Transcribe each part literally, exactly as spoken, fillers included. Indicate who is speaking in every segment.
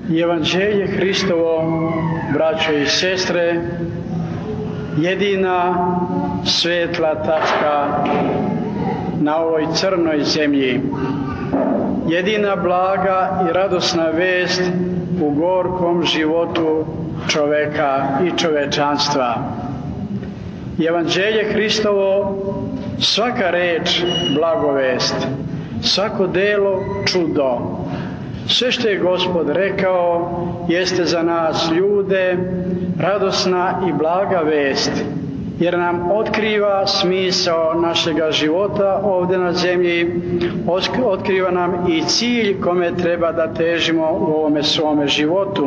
Speaker 1: Evanđelje Hristovo, braćo i sestre, jedina svetla tačka na ovoj crnoj zemlji, jedina blaga i radosna vest u gorkom životu čoveka i čovečanstva. Evanđelje Hristovo, svaka reč blagovest, svako delo čudo. Sve što je Gospod rekao jeste za nas ljude radosna i blaga vest, jer nam otkriva smisao našega života ovdje na zemlji, otkriva nam i cilj kome treba da težimo u ovome svome životu.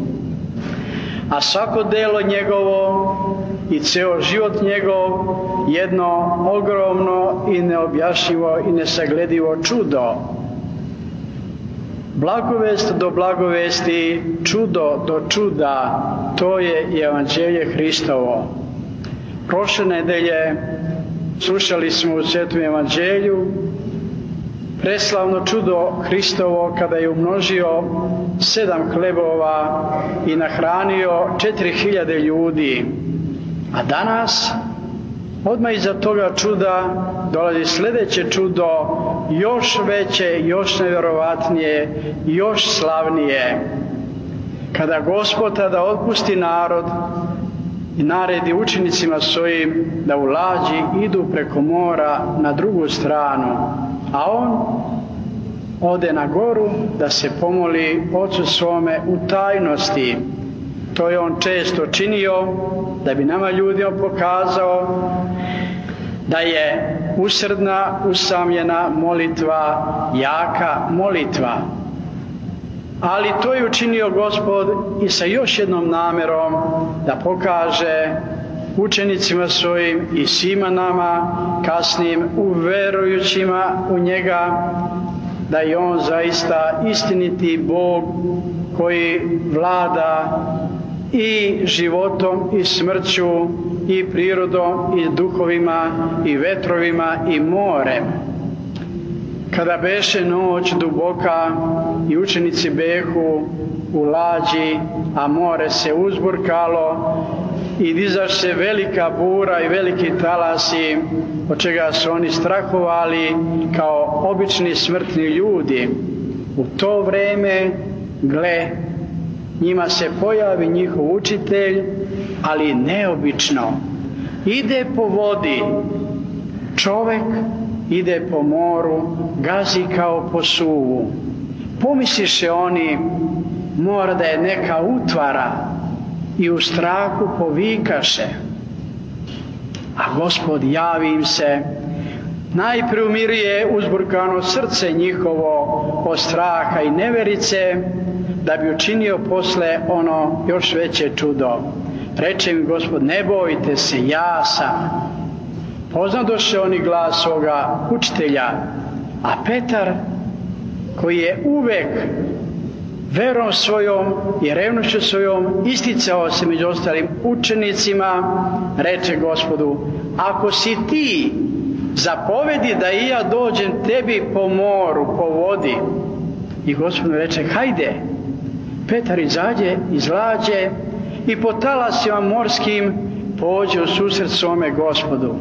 Speaker 1: A svako delo njegovo i ceo život njegov jedno ogromno i neobjašnjivo i nesagledivo čudo. Blagovest do blagovesti, čudo do čuda, to je Evanđelje Hristovo. Prošle nedelje slušali smo u Svetom Evanđelju preslavno čudo Hristovo kada je umnožio sedam hlebova i nahranio četiri hiljade ljudi. A danas, odmah iza toga čuda, dolazi sljedeće čudo, još veće, još nevjerovatnije, još slavnije. Kada Gospod tada otpusti narod i naredi učenicima svojim da u lađi idu preko mora na drugu stranu, a on ode na goru da se pomoli Ocu svome u tajnosti. To je on često činio da bi nama ljudima pokazao da je usrdna, usamljena molitva jaka molitva. Ali to je učinio Gospod i sa još jednom namerom da pokaže učenicima svojim i svima nama kasnim uverujućima u njega da je on zaista istiniti Bog koji vlada i životom i smrću i prirodom i duhovima i vetrovima i morem. Kada beše noć duboka i učenici behu u lađi, a more se uzburkalo i dizaše velika bura i veliki talasi, od čega su oni strahovali kao obični smrtni ljudi. U to vreme, gle, njima se pojavi njihov učitelj, ali neobično. Ide po vodi, čovek ide po moru, gazi kao po suvu. Pomisliše oni, mora da je neka utvara, i u strahu povikaše. A Gospod javi im se, najprije umiruje uzburkano srce njihovo od straha i neverice, da bi učinio posle ono još veće čudo. Reče mi Gospod, ne bojte se, ja sam. Poznadoše oni glas svoga učitelja, a Petar, koji je uvek verom svojom i revnošću svojom isticao se među ostalim učenicima, reče Gospodu, ako si ti, zapovedi da i ja dođem tebi po moru, po vodi. I Gospod reče, hajde. Petar izađe iz lađe i po talasima morskim pođe u susret svome Gospodu.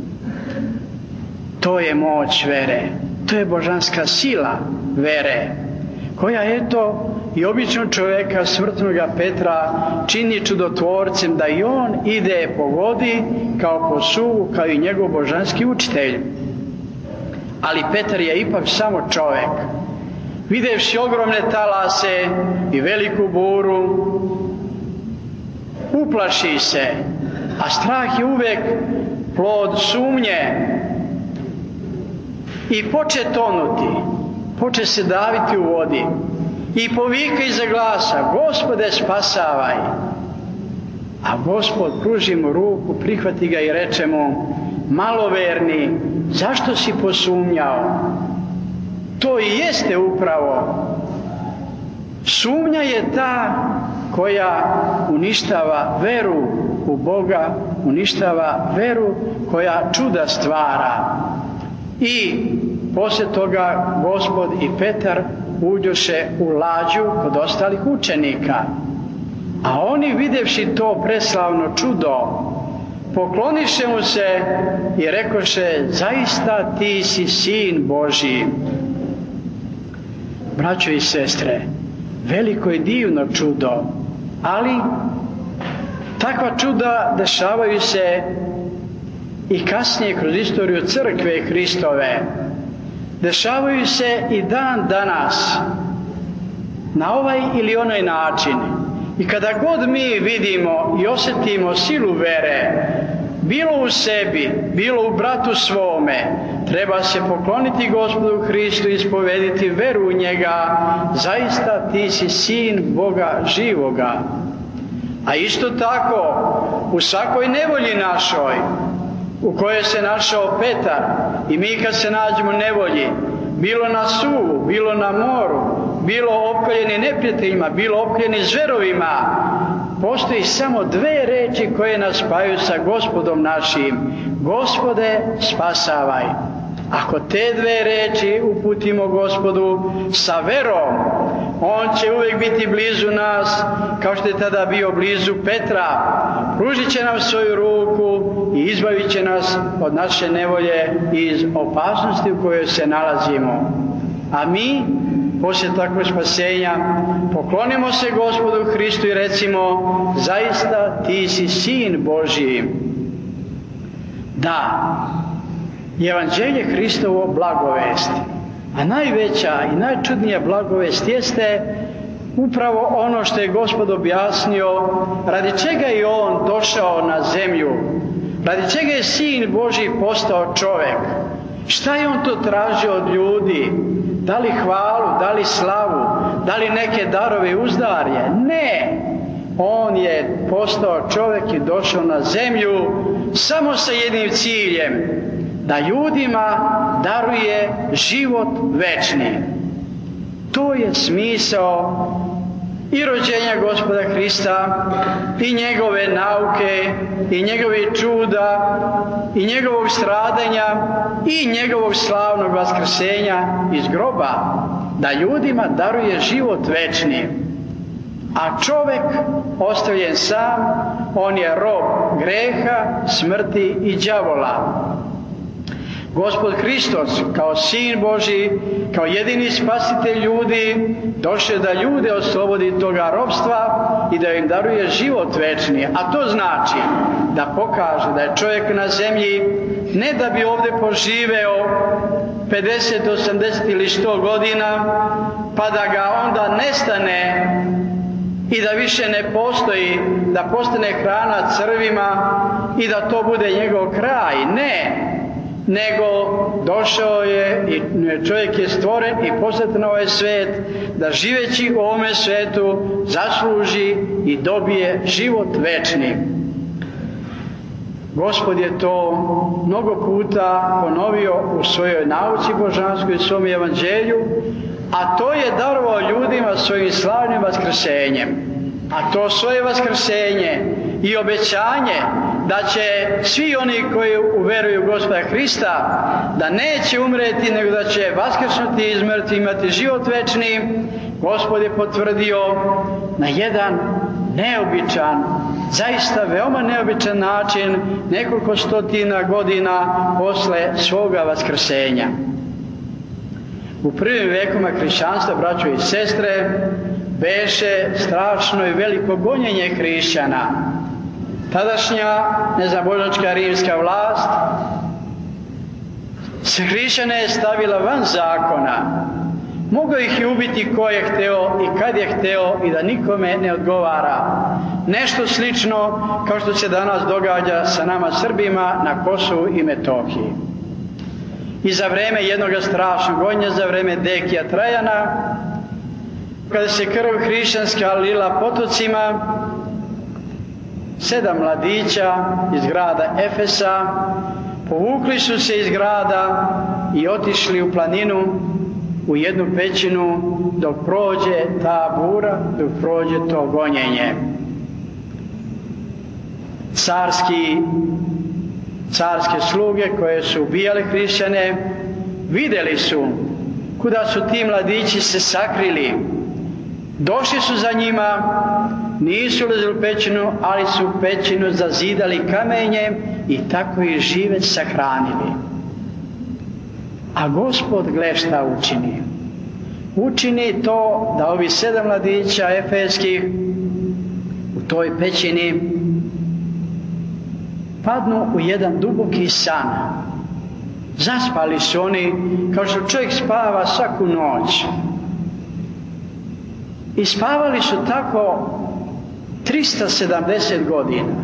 Speaker 1: To je moć vere, to je božanska sila vere, koja eto i običnog čovjeka, smrtnoga Petra, čini čudotvorcem da i on ide po vodi kao po suvu, kao i njegov božanski učitelj. Ali Petar je ipak samo čovjek. Videvši ogromne talase i veliku buru, uplaši se, a strah je uvek plod sumnje i poče tonuti, poče se daviti u vodi i povika iza glasa, Gospode spasavaj. A Gospod pruži mu ruku, prihvati ga i reče mu, maloverni, zašto si posumnjao? To i jeste upravo. Sumnja je ta koja uništava veru u Boga, uništava veru koja čuda stvara. I poslije toga Gospod i Petar uđoše u lađu kod ostalih učenika. A oni, vidjevši to preslavno čudo, pokloniše mu se i rekoše: zaista ti si Sin Božji. Braćo i sestre, veliko i divno čudo, ali takva čuda dešavaju se i kasnije kroz istoriju crkve Hristove. Dešavaju se i dan danas na ovaj ili onaj način. I kada god mi vidimo i osjetimo silu vere, bilo u sebi, bilo u bratu svome, treba se pokloniti Gospodu Hristu i ispovediti veru u njega: zaista ti si Sin Boga živoga. A isto tako, u svakoj nevolji našoj, u kojoj se našao Petar, i mi kad se nađemo u nevolji, bilo na suvu, bilo na moru, bilo opkoljeni neprijateljima, bilo opkoljeni zverovima, postoji samo dve reči koje nas spajaju sa Gospodom našim: Gospode, spasavaj. Ako te dve reči uputimo Gospodu sa verom, On će uvijek biti blizu nas, kao što je tada bio blizu Petra. Pružit će nam svoju ruku i izbavit će nas od naše nevolje i iz opasnosti u kojoj se nalazimo. A mi, poslije takvog spasenja, poklonimo se Gospodu Hristu i recimo: zaista ti si Sin Božji. Da, Evanđelje Hristovo blagovest, a najveća i najčudnija blagovest jeste upravo ono što je Gospod objasnio, radi čega je On došao na zemlju, radi čega je Sin Božji postao čovjek. Šta je On to tražio od ljudi? Da li hvalu, da li slavu, da li neke darove i uzdarje? Ne! On je postao čovjek i došao na zemlju samo sa jednim ciljem: da ljudima daruje život večni. To je smisao i rođenja Gospoda Hrista, i njegove nauke, i njegovih čuda, i njegovog stradanja, i njegovog slavnog vaskrsenja iz groba, da ljudima daruje život večni. A čovjek ostavljen sam, on je rob greha, smrti i đavola. Gospod Hristos, kao Sin Božji, kao jedini spasitelj ljudi, došao da ljude oslobodi toga robstva i da im daruje život večni. A to znači da pokaže da je čovjek na zemlji ne da bi ovdje poživeo pedeset, osamdeset ili sto godina, pa da ga onda nestane i da više ne postoji, da postane hrana crvima i da to bude njegov kraj. Ne! Nego došao je i čovjek je stvoren i poslat na ovaj svijet da živeći u ovome svijetu zasluži i dobije život večni. Gospod je to mnogo puta ponovio u svojoj nauci božanskoj i svom evanđelju, a to je darovao ljudima svojim slavnim vaskrsenjem. A to svoje vaskrsenje i obećanje da će svi oni koji uveruju u Gospoda Hrista, da neće umreti, nego da će vaskrsnuti iz mrtvih, imati život večni, Gospod je potvrdio na jedan neobičan, zaista veoma neobičan način, nekoliko stotina godina posle svoga vaskrsenja. U prvim vekovima hrišćanstva, braćo i sestre, beše strašno i veliko gonjenje hrišćana. Tadašnja nezabožačka rimska vlast se hrišćane je stavila van zakona. Mogao ih i ubiti ko je hteo i kad je hteo i da nikome ne odgovara. Nešto slično kao što se danas događa sa nama Srbima na Kosovu i Metohiji. I za vreme jednog strašnog gonjenja, za vreme Dekija Trajana, kada se krv hrišćanska lila potocima, sedam mladića iz grada Efesa povukli su se iz grada i otišli u planinu, u jednu pećinu, dok prođe ta bura, dok prođe to gonjenje. Carski, carske sluge koje su ubijale hrišćane vidjeli su kuda su ti mladići se sakrili. Došli su za njima, nisu ulazili u pećinu, ali su u pećinu zazidali kamenjem i tako ih žive sahranili. A Gospod, gle šta učini. Učini to da ovi sedam mladića efeskih u toj pećini padnu u jedan duboki san. Zaspali su oni kao što čovjek spava svaku noć. I spavali su tako trista sedamdeset godina.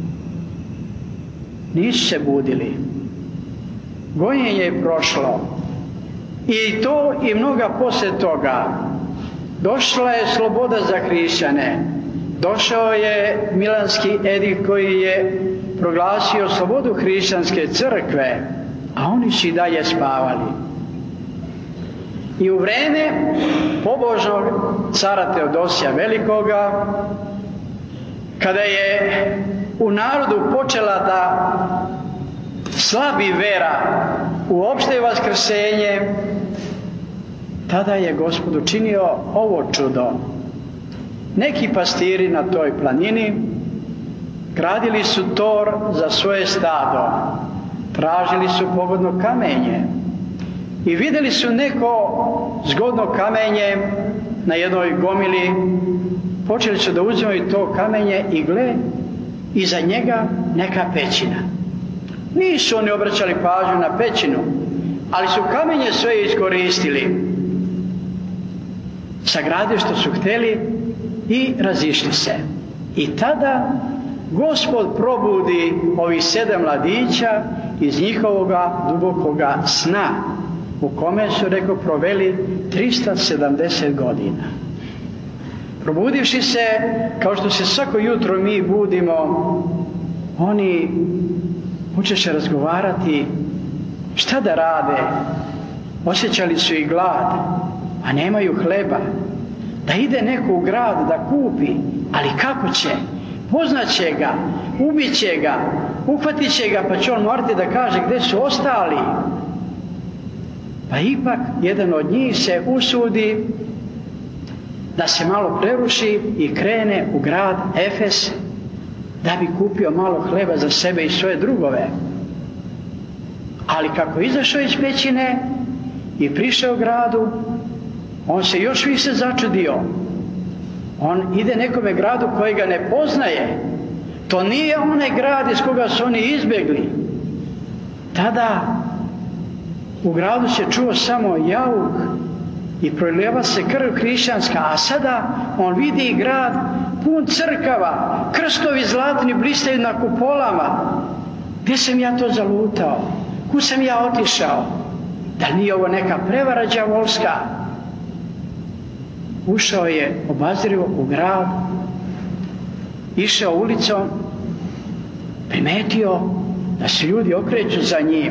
Speaker 1: Nisu se budili. Gonjenje je prošlo. I to i mnoga poslije toga. Došla je sloboda za hrišćane. Došao je Milanski edikt koji je proglasio slobodu hrišćanske crkve, a oni su i dalje spavali. I u vreme pobožnog cara Teodosija Velikoga, kada je u narodu počela da slabi vera u opšte vaskrsenje, tada je Gospod učinio ovo čudo. Neki pastiri na toj planini gradili su tor za svoje stado, tražili su pogodno kamenje i vidjeli su neko zgodno kamenje na jednoj gomili, počeli su da uzimaju to kamenje i gle, iza njega neka pećina. Nisu oni obraćali pažnju na pećinu, ali su kamenje sve iskoristili. Sagradili što su htjeli i razišli se. I tada Gospod probudi ovih sedam mladića iz njihovoga dubokoga sna, u kome su, rekao, proveli trista sedamdeset godina. Probudivši se, kao što se svako jutro mi budimo, oni počeše razgovarati šta da rade. Osjećali su i glad, a nemaju hleba. Da ide neko u grad da kupi, ali kako će? Poznaće ga, ubiće ga, uhvatit će ga, pa će on morati da kaže gdje su ostali. Pa ipak jedan od njih se usudi da se malo preruši i krene u grad Efes da bi kupio malo hleba za sebe i svoje drugove. Ali kako je izašao iz pećine i prišao u gradu, on se još više začudio. On ide nekome gradu koji ga ne poznaje. To nije onaj grad iz koga su oni izbjegli. Tada u gradu se čuo samo jauk i prolijeva se krv hrišćanska, a sada on vidi grad pun crkava, krstovi zlatni blistaju na kupolama. Gdje sam ja to zalutao? Kud sam ja otišao? Da li nije ovo neka prevara đavolska? Ušao je obazrivo u grad, išao ulicom, primetio da se ljudi okreću za njim.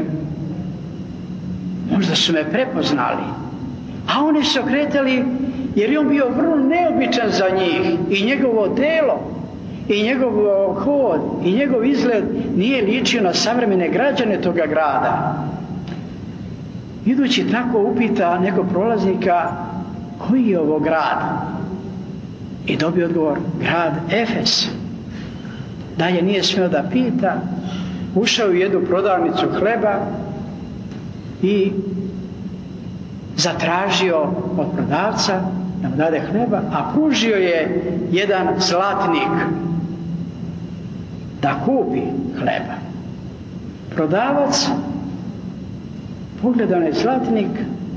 Speaker 1: Možda su me prepoznali, a oni se okretali jer je on bio vrlo neobičan za njih i njegovo telo i njegov hod i njegov izgled nije ličio na savremene građane toga grada. Idući tako upita nekog prolaznika koji je ovo grad? I dobio odgovor, grad Efes. Dalje nije smio da pita, ušao u jednu prodavnicu hleba i zatražio od prodavca da mu dade hleba, a pružio je jedan zlatnik da kupi hleba. Prodavac pogleda onaj zlatnik,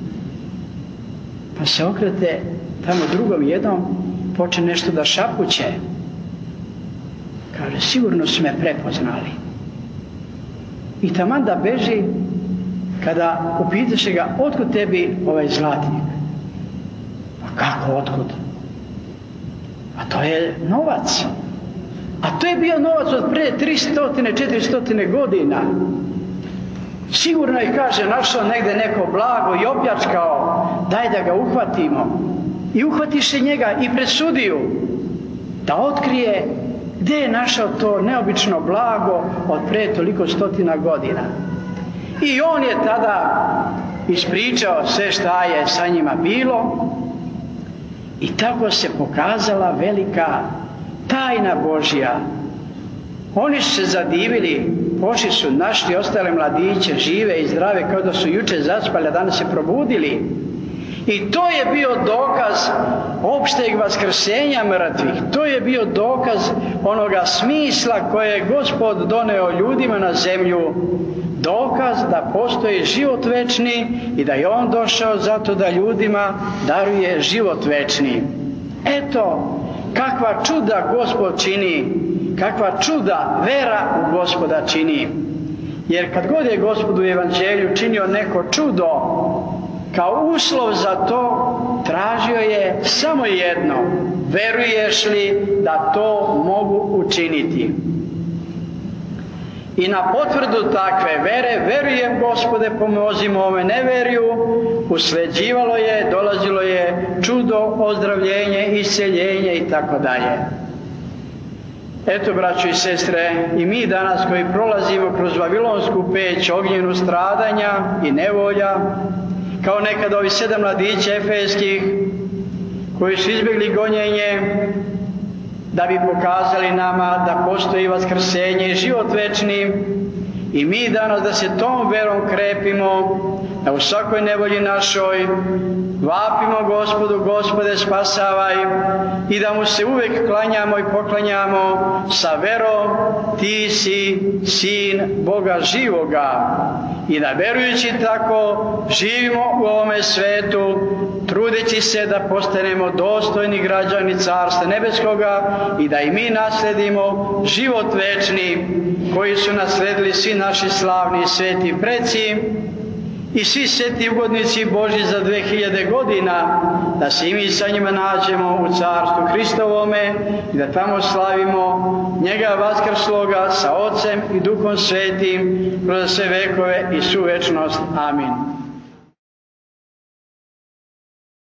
Speaker 1: pa se okrete tamo drugom jednom, počne nešto da šapuće. Kaže, sigurno su me prepoznali. I taman da beži, kada upitaše ga, otkud tebi ovaj zlatnik? Pa kako otkud? A to je novac. A to je bio novac od pre tristo do četiristo godina. Sigurno je, kaže, našao negdje neko blago i opljačkao, daj da ga uhvatimo. I uhvatiše njega i presudiju da otkrije gdje je našao to neobično blago od pre toliko stotina godina. I on je tada ispričao sve šta je sa njima bilo i tako se pokazala velika tajna Božja. Oni su se zadivili, pošli su, našli ostale mladiće, žive i zdrave, kao da su juče zaspali, a danas se probudili. I to je bio dokaz opšteg vaskrsenja mrtvih. To je bio dokaz onoga smisla koje je Gospod doneo ljudima na zemlju. Dokaz da postoji život večni i da je On došao zato da ljudima daruje život večni. Eto, kakva čuda Gospod čini, kakva čuda vera u Gospoda čini. Jer kad god je Gospod u Evanđelju činio neko čudo, kao uslov za to tražio je samo jedno: veruješ li da to mogu učiniti? I na potvrdu takve vere, verujem Gospode pomozi mome neverju, usleđivalo je, dolazilo je čudo, ozdravljenje, isceljenje i tako dalje. Eto, braćo i sestre, i mi danas koji prolazimo kroz Vavilonsku peć, ognjenu stradanja i nevolja, kao nekada ovi sedam mladića efeskih koji su izbjegli gonjenje da bi pokazali nama da postoji vaskrsenje i život večni, i mi danas da se tom verom krepimo, da u svakoj nevolji našoj vapimo Gospodu: Gospode, spasavaj, i da mu se uvijek klanjamo i poklanjamo sa verom: Ti si Sin Boga živoga. I da verujući tako živimo u ovome svetu, trudeći se da postanemo dostojni građani Carstva nebeskoga i da i mi nasledimo život večni koji su nasledili svi naši slavni i sveti preci i svi sveti ugodnici Božji za dve hiljade godina, da se i mi sa njima nađemo u Carstvu Hristovome i da tamo slavimo njega vaskrsloga sa Otcem i Duhom Svetim kroz sve vekove i svu večnost. Amin.